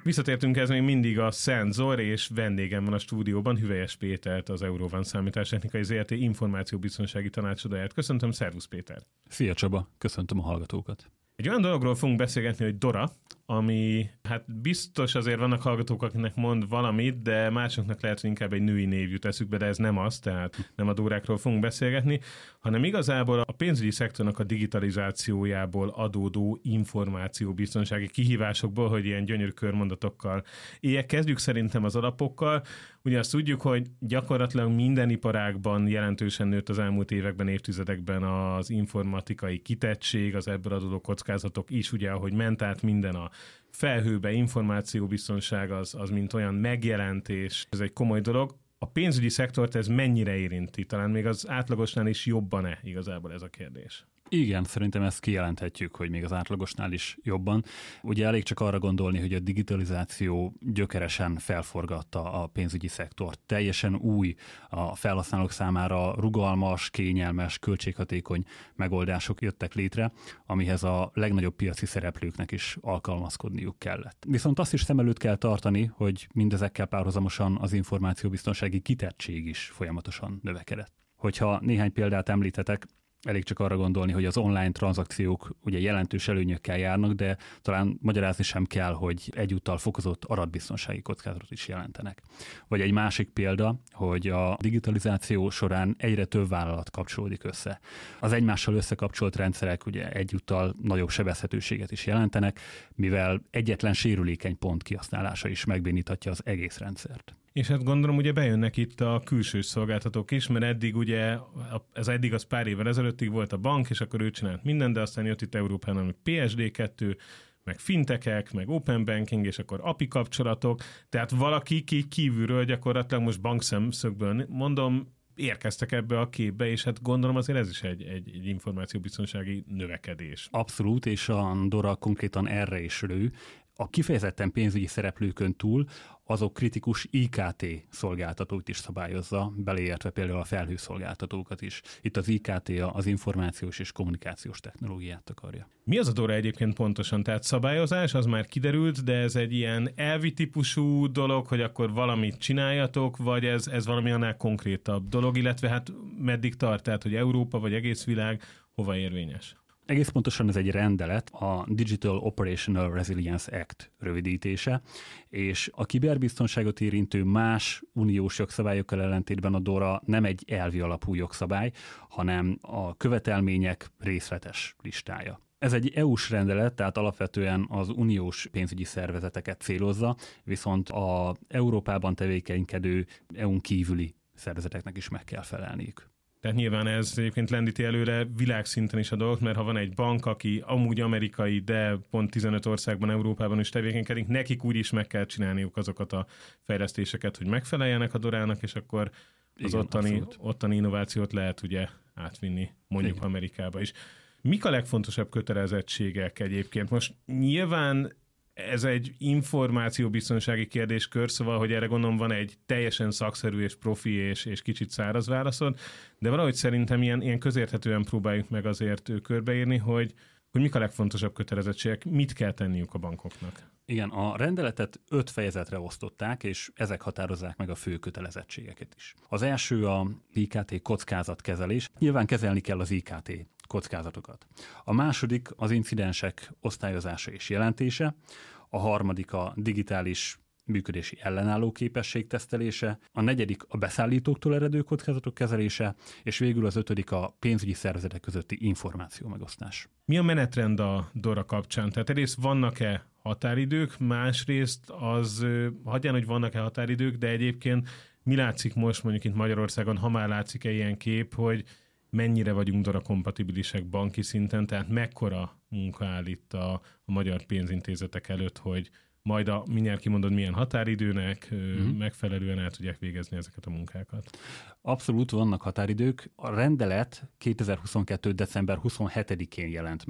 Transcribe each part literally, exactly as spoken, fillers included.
Visszatértünk, ez még mindig a Szenzor, és vendégem van a stúdióban Hüvelyes Pétert, az Eurovan Számítástechnikai Zé Er Té információbiztonsági tanácsadóját. Köszöntöm, szervusz Péter! Szia Csaba, köszöntöm a hallgatókat! Egy olyan dologról fogunk beszélgetni, hogy Dora, ami hát biztos azért vannak hallgatók, akinek mond valamit, de másoknak lehet, hogy inkább egy női név jut eszükbe, de ez nem az, tehát nem a Dórákról fogunk beszélgetni, hanem igazából a pénzügyi szektornak a digitalizációjából adódó információbiztonsági kihívásokból, hogy ilyen gyönyörű körmondatokkal éljek. Kezdjük szerintem az alapokkal. Ugye azt tudjuk, hogy gyakorlatilag minden iparágban jelentősen nőtt az elmúlt években, évtizedekben az informatikai kitettség, az ebből adódó kockázatok is, ugye ahogy ment át minden a felhőbe, információbiztonság az, az mint olyan megjelentés, ez egy komoly dolog. A pénzügyi szektort ez mennyire érinti? Talán még az átlagosnál is jobban-e igazából ez a kérdés? Igen, szerintem ezt kijelenthetjük, hogy még az átlagosnál is jobban. Ugye elég csak arra gondolni, hogy a digitalizáció gyökeresen felforgatta a pénzügyi szektort. Teljesen új, a felhasználók számára rugalmas, kényelmes, költséghatékony megoldások jöttek létre, amihez a legnagyobb piaci szereplőknek is alkalmazkodniuk kellett. Viszont azt is szem előtt kell tartani, hogy mindezekkel párhuzamosan az információbiztonsági kitettség is folyamatosan növekedett. Hogyha néhány példát említhetek, elég csak arra gondolni, hogy az online tranzakciók ugye jelentős előnyökkel járnak, de talán magyarázni sem kell, hogy egyúttal fokozott adatbiztonsági kockázatot is jelentenek. Vagy egy másik példa, hogy a digitalizáció során egyre több vállalat kapcsolódik össze. Az egymással összekapcsolt rendszerek ugye egyúttal nagyobb sebezhetőséget is jelentenek, mivel egyetlen sérülékeny pont kihasználása is megbéníthatja az egész rendszert. És hát gondolom, ugye bejönnek itt a külső szolgáltatók is, mert eddig ugye, ez eddig az pár évvel ezelőttig volt a bank, és akkor ő csinált mindent, de aztán jött itt Európában, hogy Pé Es Dé kettő, meg fintekek, meg open banking, és akkor á pé i kapcsolatok, tehát valakik így kívülről gyakorlatilag most bankszemszögből mondom, érkeztek ebbe a képbe, és hát gondolom azért ez is egy, egy, egy információbiztonsági növekedés. Abszolút, és a Dora konkrétan erre is lő. A kifejezetten pénzügyi szereplőkön túl azok kritikus I Ká Té szolgáltatót is szabályozza, beleértve például a felhőszolgáltatókat is. Itt az I Ká Té az információs és kommunikációs technológiát akarja. Mi az a Dora egyébként pontosan? Tehát szabályozás, az már kiderült, de ez egy ilyen elvi típusú dolog, hogy akkor valamit csináljatok, vagy ez, ez valami annál konkrétabb dolog, illetve hát meddig tart, tehát hogy Európa vagy egész világ hova érvényes? Egész pontosan ez egy rendelet, a Digital Operational Resilience Act rövidítése, és a kiberbiztonságot érintő más uniós jogszabályokkal ellentétben a Dora nem egy elvi alapú jogszabály, hanem a követelmények részletes listája. Ez egy é u-s rendelet, tehát alapvetően az uniós pénzügyi szervezeteket célozza, viszont az Európában tevékenykedő é u-n kívüli szervezeteknek is meg kell felelniük. Tehát nyilván ez egyébként lendíti előre világszinten is a dolgot, mert ha van egy bank, aki amúgy amerikai, de pont tizenöt országban, Európában is tevékenykedik, nekik úgy is meg kell csinálniuk azokat a fejlesztéseket, hogy megfeleljenek a Dorának, és akkor az Igen, ottani, ottani innovációt lehet ugye átvinni mondjuk Igen. Amerikába is. Mik a legfontosabb kötelezettségek egyébként? Most nyilván ez egy információbiztonsági kérdéskör, szóval, hogy erre gondolom van egy teljesen szakszerű és profi és, és kicsit száraz válaszod, de valahogy szerintem ilyen, ilyen közérthetően próbáljuk meg azért körbeírni, hogy, hogy mik a legfontosabb kötelezettségek, mit kell tenniük a bankoknak. Igen, a rendeletet öt fejezetre osztották, és ezek határozzák meg a fő kötelezettségeket is. Az első a I Ká Té kockázatkezelés. Nyilván kezelni kell az I Ká Té kockázatokat. A második az incidensek osztályozása és jelentése. A harmadik a digitális működési ellenálló képesség tesztelése, a negyedik a beszállítóktól eredő kockázatok kezelése, és végül az ötödik a pénzügyi szervezetek közötti információ megosztás. Mi a menetrend a Dora kapcsán? Tehát egyrészt vannak-e határidők, másrészt az, hagyján, hogy vannak-e határidők, de egyébként mi látszik most mondjuk itt Magyarországon, ha már látszik-e ilyen kép, hogy mennyire vagyunk Dora kompatibilisek banki szinten, tehát mekkora munka áll itt a, a magyar pénzintézetek előtt, hogy majd a mindjárt kimondod, milyen határidőnek mm-hmm. megfelelően el tudják végezni ezeket a munkákat. Abszolút vannak határidők. A rendelet kétezer-huszonkettő. december huszonhetedikén jelent meg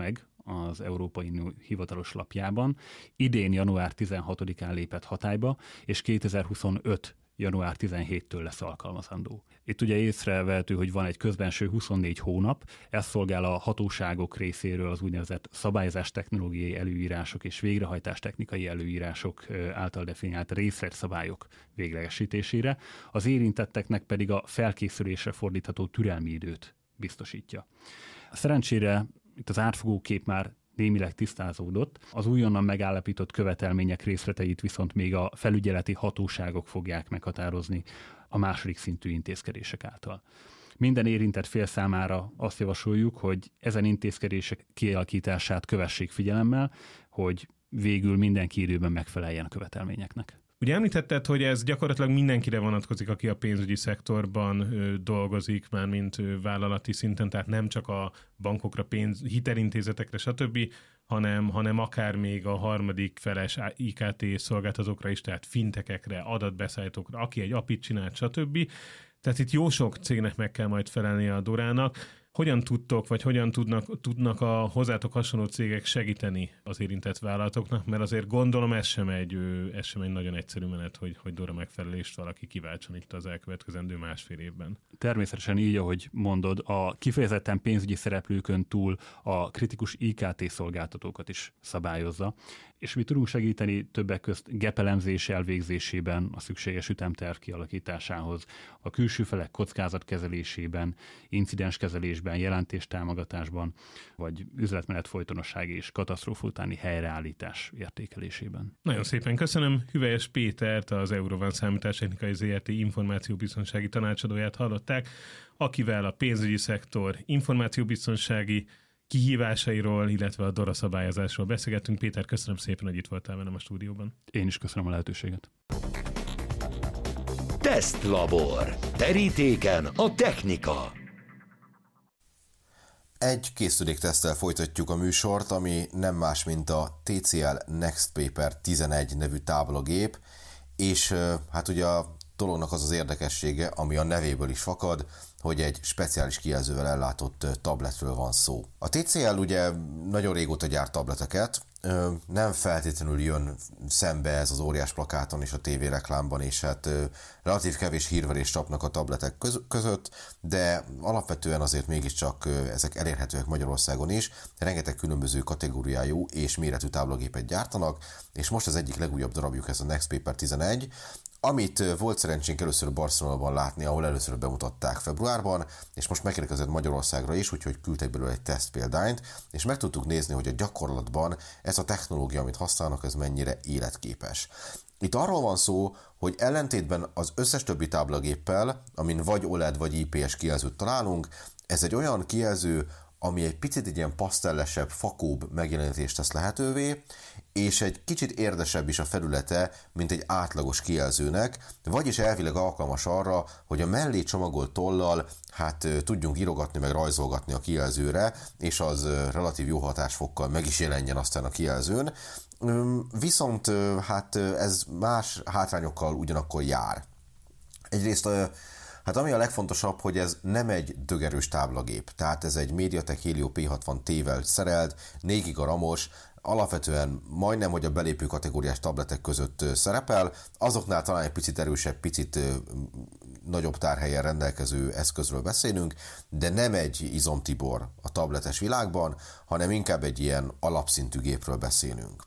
az Európai Unió hivatalos lapjában. Idén január tizenhatodikán lépett hatályba, és kétezer-huszonöt január tizenhétől lesz alkalmazandó. Itt ugye észrevehető, hogy van egy közbenső huszonnégy hónap, ez szolgál a hatóságok részéről az úgynevezett szabályozás technológiai előírások és végrehajtás technikai előírások által definiált részletszabályok véglegesítésére, az érintetteknek pedig a felkészülésre fordítható türelmi időt biztosítja. Szerencsére itt az átfogó kép már némileg tisztázódott, az újonnan megállapított követelmények részleteit viszont még a felügyeleti hatóságok fogják meghatározni a második szintű intézkedések által. Minden érintett fél számára azt javasoljuk, hogy ezen intézkedések kialakítását kövessék figyelemmel, hogy végül mindenki időben megfeleljen a követelményeknek. Ugye említetted, hogy ez gyakorlatilag mindenkire vonatkozik, aki a pénzügyi szektorban ö, dolgozik, már mint ö, vállalati szinten, tehát nem csak a bankokra, pénz, hitelintézetekre, stb., hanem, hanem akár még a harmadik feles I K T szolgáltatókra is, tehát fintekekre, adatbeszállítókra, aki egy apit csinált, stb. Tehát itt jó sok cégnek meg kell majd felelni a Dorának. Hogyan tudtok, vagy hogyan tudnak, tudnak a hozzátok hasonló cégek segíteni az érintett vállalatoknak? Mert azért gondolom ez sem egy, ez sem egy nagyon egyszerű menet, hogy, hogy Dora megfelelést valaki kiváltson itt az elkövetkezendő másfél évben. Természetesen így, ahogy mondod, a kifejezetten pénzügyi szereplőkön túl a kritikus I K T szolgáltatókat is szabályozza, és mi tudunk segíteni többek közt gepelemzés elvégzésében, a szükséges ütemterv kialakításához, a külső felek kockázatkezelésében, incidenskezelésben, jelentéstámogatásban, vagy üzletmenet folytonosság és katasztrófa utáni helyreállítás értékelésében. Nagyon szépen köszönöm. Hüvelyes Pétert, az Eurovan Számítástechnikai zé er té információbiztonsági tanácsadóját hallották, akivel a pénzügyi szektor információbiztonsági kihívásairól, illetve a Dora szabályozásról beszélgettünk. Péter, köszönöm szépen, hogy itt voltál velem a stúdióban. Én is köszönöm a lehetőséget. Tesztlabor. Terítéken a technika. Egy készülékteszttel folytatjuk a műsort, ami nem más, mint a té cé el Nextpaper tizenegy nevű táblagép, és hát ugye a dolognak az az érdekessége, ami a nevéből is fakad, hogy egy speciális kijelzővel ellátott tabletről van szó. A té cé el ugye nagyon régóta gyárt tableteket, nem feltétlenül jön szembe ez az óriás plakáton és a tévéreklámban, és hát relatív kevés hírverést csapnak a tabletek között, de alapvetően azért mégiscsak ezek elérhetőek Magyarországon is. Rengeteg különböző kategóriájú és méretű táblagépet gyártanak, és most az egyik legújabb darabjuk ez a Nextpaper tizenegy, amit volt szerencsénk először Barcelonában látni, ahol először bemutatták februárban, és most megérkezett Magyarországra is, úgyhogy küldtek belőle egy tesztpéldányt, és meg tudtuk nézni, hogy a gyakorlatban ez a technológia, amit használnak, ez mennyire életképes. Itt arról van szó, hogy ellentétben az összes többi táblagéppel, amin vagy o el e dé vagy I P S kijelzőt találunk, ez egy olyan kijelző, ami egy picit egy ilyen pasztellesebb, fakóbb megjelenítést tesz lehetővé, és egy kicsit érdesebb is a felülete, mint egy átlagos kijelzőnek, vagyis elvileg alkalmas arra, hogy a mellé csomagolt tollal hát tudjunk írogatni, meg rajzolgatni a kijelzőre, és az relatív jó hatásfokkal meg is jelenjen aztán a kijelzőn. Viszont hát ez más hátrányokkal ugyanakkor jár. Egyrészt hát ami a legfontosabb, hogy ez nem egy dögerős táblagép, tehát ez egy MediaTek Helio P hatvan T-vel szerelt, négy giga ramos, alapvetően majdnem, hogy a belépő kategóriás tabletek között szerepel, azoknál talán egy picit erősebb, picit nagyobb tárhelyen rendelkező eszközről beszélünk, de nem egy izomtibor a tabletes világban, hanem inkább egy ilyen alapszintű gépről beszélünk.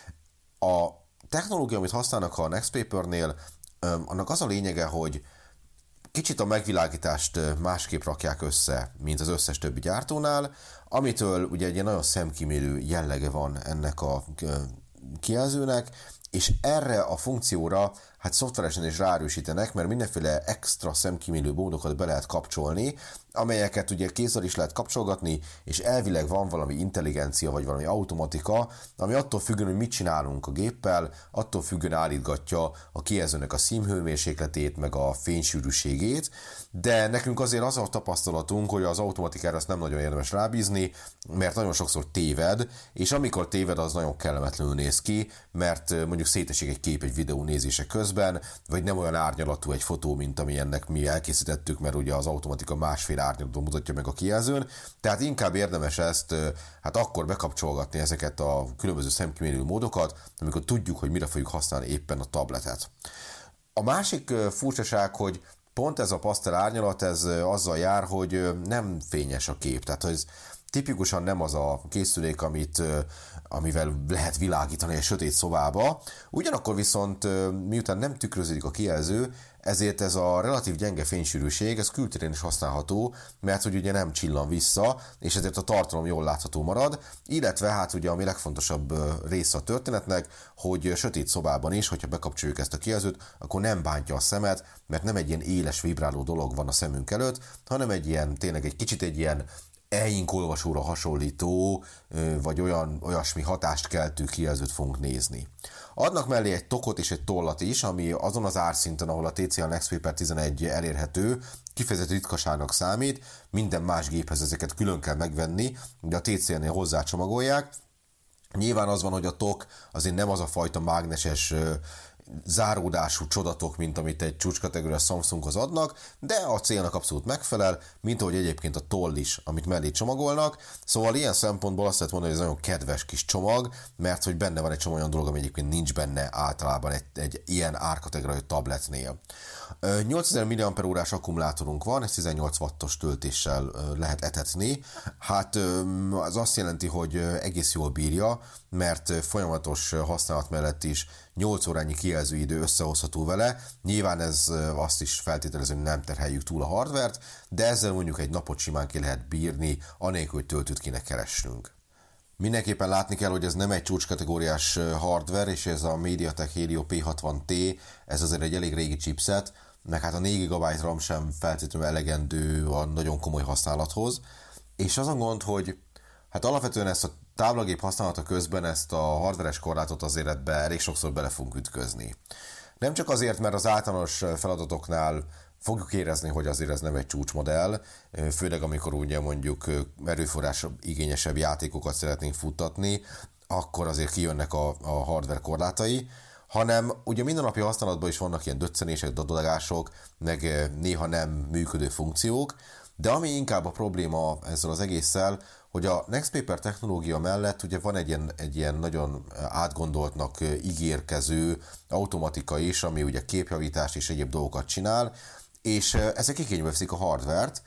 A technológia, amit használnak a Nextpapernél, annak az a lényege, hogy kicsit a megvilágítást másképp rakják össze, mint az összes többi gyártónál, amitől ugye egy nagyon szemkímélő jellege van ennek a kijelzőnek, és erre a funkcióra hát szoftveresen is ráerősítenek, mert mindenféle extra szemkímélő módokat be lehet kapcsolni, amelyeket ugye kézzel is lehet kapcsolgatni, és elvileg van valami intelligencia, vagy valami automatika, ami attól függően, hogy mit csinálunk a géppel, attól függően állítgatja a kijelzőnek a színhőmérsékletét, meg a fénysűrűségét, de nekünk azért az a tapasztalatunk, hogy az automatikára ezt nem nagyon érdemes rábízni, mert nagyon sokszor téved, és amikor téved, az nagyon kellemetlenül néz ki, mert mondjuk mondjuk szétesik egy kép egy videó nézése közben, vagy nem olyan árnyalatú egy fotó, mint ami ennek mi elkészítettük, mert ugye az automatika másfél árnyalatban mutatja meg a kijelzőn, tehát inkább érdemes ezt hát akkor bekapcsolgatni ezeket a különböző szemkimérő módokat, amikor tudjuk, hogy mire fogjuk használni éppen a tabletet. A másik furcsaság, hogy pont ez a pasztel árnyalat, ez azzal jár, hogy nem fényes a kép, tehát ez tipikusan nem az a készülék, amit, amivel lehet világítani egy sötét szobába, ugyanakkor viszont miután nem tükröződik a kijelző, ezért ez a relatív gyenge fénysűrűség, ez kültérén is használható, mert hogy ugye nem csillan vissza, és ezért a tartalom jól látható marad, illetve hát ugye ami legfontosabb része a történetnek, hogy sötét szobában is, hogyha bekapcsoljuk ezt a kijelzőt, akkor nem bántja a szemet, mert nem egy ilyen éles, vibráló dolog van a szemünk előtt, hanem egy ilyen, tényleg egy kicsit egy ilyen e-ink olvasóra hasonlító, vagy olyan, olyasmi hatást keltő kijelzőt fogunk nézni. Adnak mellé egy tokot és egy tollat is, ami azon az árszinten, ahol a té cé el Nextpaper tizenegy elérhető, kifejezett ritkaságnak számít, minden más géphez ezeket külön kell megvenni, de a té cé el-nél hozzácsomagolják. Nyilván az van, hogy a tok azért nem az a fajta mágneses záródású csodatok, mint amit egy csúcskategóriás Samsunghoz adnak, de a célnak abszolút megfelel, mint ahogy egyébként a toll is, amit mellé csomagolnak. Szóval ilyen szempontból azt lehet mondani, hogy ez nagyon kedves kis csomag, mert hogy benne van egy csomó olyan dolog, ami egyébként nincs benne általában egy, egy ilyen árkategóriai tabletnél. nyolcezer milliampere órás akkumulátorunk van, ez tizennyolc wattos töltéssel lehet etetni. Hát az azt jelenti, hogy egész jól bírja, mert folyamatos használat mellett is nyolc órányi kijelzőidő összehozható vele. Nyilván ez azt is feltételező, hogy nem terheljük túl a hardvert, de ezzel mondjuk egy napot simán ki lehet bírni, anélkül, hogy töltőt kéne keresnünk. Mindenképpen látni kell, hogy ez nem egy csúcskategóriás hardware, és ez a MediaTek Helio P hatvan T, ez azért egy elég régi chipset, meg hát a négy gigabyte RAM sem feltétlenül elegendő a nagyon komoly használathoz, és az a gond, hogy hát alapvetően ezt a táblagép használata közben ezt a hardveres korlátot azért ebbe elég sokszor bele fogunk ütközni. Nem csak azért, mert az általános feladatoknál fogjuk érezni, hogy azért ez nem egy csúcsmodell, főleg amikor ugye mondjuk erőforrás igényesebb játékokat szeretnénk futtatni, akkor azért kijönnek a, a hardware korlátai, hanem ugye mindennapi használatban is vannak ilyen döccenések, dadolagások, meg néha nem működő funkciók, de ami inkább a probléma ezzel az egésszel, hogy a Nextpaper technológia mellett ugye van egy ilyen, egy ilyen nagyon átgondoltnak ígérkező automatika is, ami ugye képjavítást és egyéb dolgokat csinál, és ezek igénybe veszik a hardvert.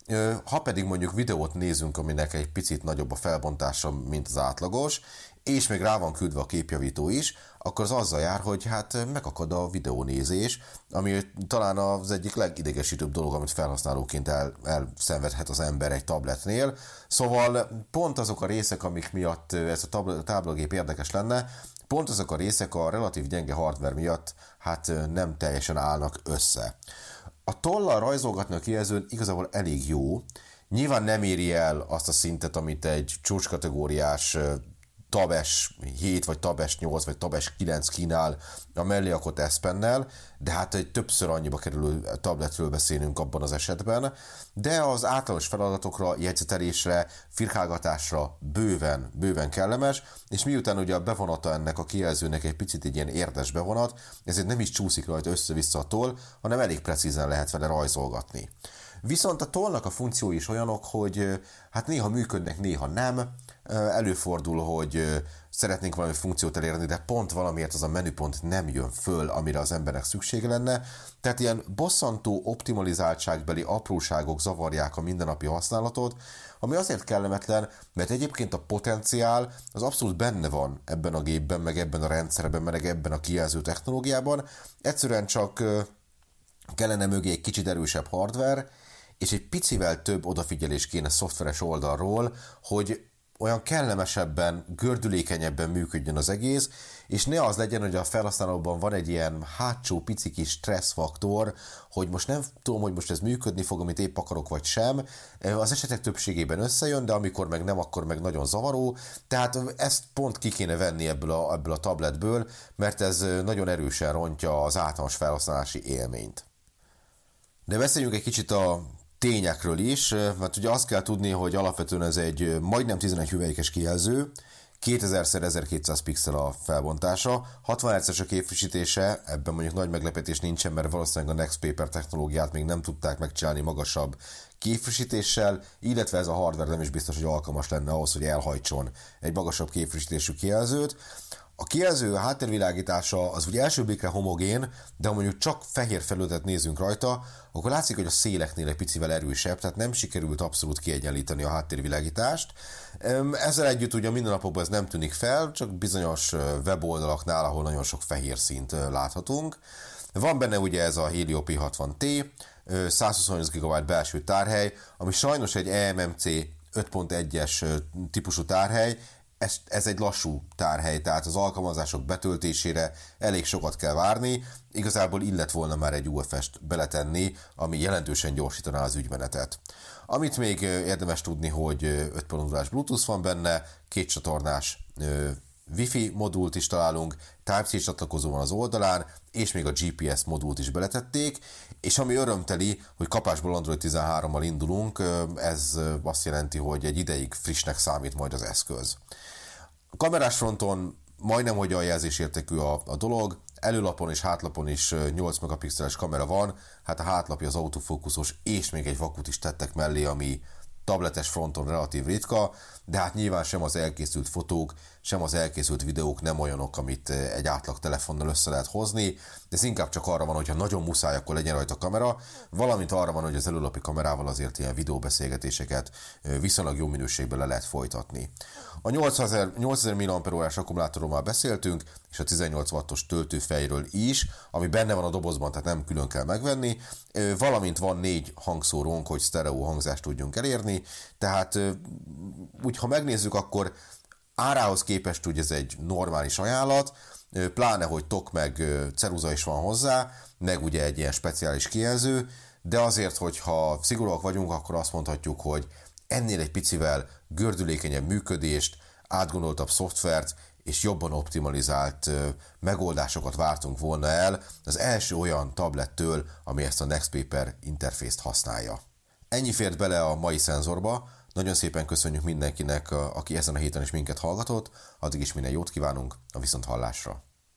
Ha pedig mondjuk videót nézünk, aminek egy picit nagyobb a felbontása, mint az átlagos, és még rá van küldve a képjavító is, akkor az azzal jár, hogy hát megakad a videónézés, ami talán az egyik legidegesítőbb dolog, amit felhasználóként el, elszenvedhet az ember egy tabletnél. Szóval pont azok a részek, amik miatt ez a táblagép érdekes lenne, pont azok a részek a relatív gyenge hardware miatt hát nem teljesen állnak össze. A tollal rajzolgatni a kijelzőn igazából elég jó, nyilván nem éri el azt a szintet, amit egy csúcskategóriás Tab S hét, vagy Tab S nyolc, vagy Tab S kilenc kínál a mellé akott S Pennel, de hát egy többször annyiba kerülő tabletről beszélünk abban az esetben, de az általános feladatokra, jegyzetelésre, firkálgatásra bőven, bőven kellemes, és miután ugye a bevonata ennek a kijelzőnek egy picit egy ilyen érdes bevonat, ezért nem is csúszik rajta össze-vissza a toll, hanem elég precízen lehet vele rajzolgatni. Viszont a tollnak a funkciói is olyanok, hogy hát néha működnek, néha nem. Előfordul, hogy szeretnénk valami funkciót elérni, de pont valamiért az a menüpont nem jön föl, amire az embernek szüksége lenne. Tehát ilyen bosszantó optimalizáltságbeli apróságok zavarják a mindennapi használatot, ami azért kellemetlen, mert egyébként a potenciál az abszolút benne van ebben a gépben, meg ebben a rendszerben, meg ebben a kijelző technológiában. Egyszerűen csak kellene mögé egy kicsit erősebb hardware, és egy picivel több odafigyelés kéne szoftveres oldalról, hogy olyan kellemesebben, gördülékenyebben működjön az egész, és ne az legyen, hogy a felhasználóban van egy ilyen hátsó pici kis stresszfaktor, hogy most nem tudom, hogy most ez működni fog, amit épp akarok, vagy sem. Az esetek többségében összejön, de amikor meg nem, akkor meg nagyon zavaró. Tehát ezt pont ki kéne venni ebből a, ebből a tabletből, mert ez nagyon erősen rontja az általános felhasználási élményt. De beszéljünk egy kicsit a tényekről is, mert ugye azt kell tudni, hogy alapvetően ez egy majdnem tizenegy hüvelykes kijelző, kétezer szer ezerkétszáz pixel a felbontása, hatvan hertzes a képfrissítése, ebben mondjuk nagy meglepetés nincsen, mert valószínűleg a Nextpaper technológiát még nem tudták megcsinálni magasabb képfrissítéssel, illetve ez a hardware nem is biztos, hogy alkalmas lenne ahhoz, hogy elhajtson egy magasabb képfrissítésű kijelzőt. A kijelző, a háttérvilágítása az ugye első blikre homogén, de ha mondjuk csak fehér felületet nézünk rajta, akkor látszik, hogy a széleknél egy picivel erősebb, tehát nem sikerült abszolút kiegyenlíteni a háttérvilágítást. Ezzel együtt ugye minden napokban ez nem tűnik fel, csak bizonyos weboldalaknál, ahol nagyon sok fehér színt láthatunk. Van benne ugye ez a Helio P hatvan T, százhuszonnyolc gigabyte belső tárhely, ami sajnos egy E M M C öt pont egyes típusú tárhely. Ez, ez egy lassú tárhely, tehát az alkalmazások betöltésére elég sokat kell várni, igazából illet volna már egy U F S-t beletenni, ami jelentősen gyorsítaná az ügymenetet. Amit még érdemes tudni, hogy öt pont nullás Bluetooth van benne, két csatornás Wi-Fi modult is találunk, Type-C csatlakozó van az oldalán, és még a G P S modult is beletették, és ami örömteli, hogy kapásból Android tizenhárommal indulunk, ez azt jelenti, hogy egy ideig frissnek számít majd az eszköz. A kamerás fronton majdnem, hogy a jelzésértékű a, a dolog, előlapon és hátlapon is nyolc megapixeles kamera van, hát a hátlapja az autofókuszos, és még egy vakut is tettek mellé, ami tabletes fronton relatív ritka, de hát nyilván sem az elkészült fotók, sem az elkészült videók nem olyanok, amit egy átlag telefonnal össze lehet hozni, ez inkább csak arra van, hogyha nagyon muszáj, akkor legyen rajta kamera, valamint arra van, hogy az előlapi kamerával azért ilyen videóbeszélgetéseket viszonylag jó minőségben le lehet folytatni. A nyolcezer milliampere-órás akkumulátorról már beszéltünk, és a tizennyolc wattos töltőfejről is, ami benne van a dobozban, tehát nem külön kell megvenni, valamint van négy hangszórónk, hogy sztereó hangzást tudjunk elérni, tehát úgy, ha megnézzük, akkor árához képest ugye ez egy normális ajánlat, pláne, hogy tok meg ceruza is van hozzá, meg ugye egy ilyen speciális kijelző, de azért, hogyha szigorúak vagyunk, akkor azt mondhatjuk, hogy ennél egy picivel gördülékenyebb működést, átgondoltabb szoftvert és jobban optimalizált megoldásokat vártunk volna el az első olyan tablettől, ami ezt a Nextpaper interfészt használja. Ennyi fért bele a mai szenzorba, nagyon szépen köszönjük mindenkinek, aki ezen a héten is minket hallgatott, addig is minden jót kívánunk, a viszonthallásra!